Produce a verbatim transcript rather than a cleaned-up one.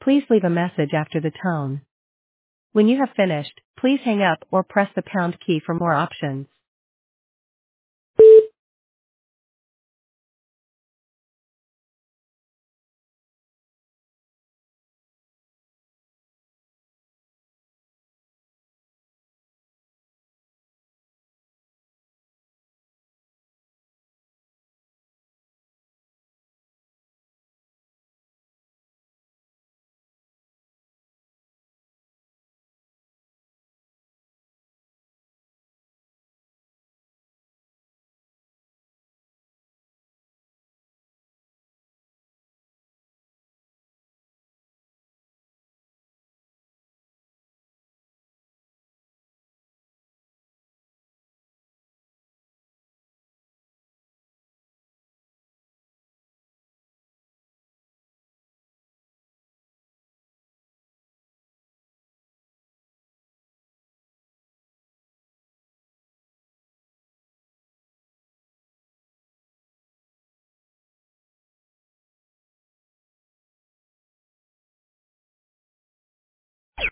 Please leave a message after the tone. When you have finished, please hang up or press the pound key for more options.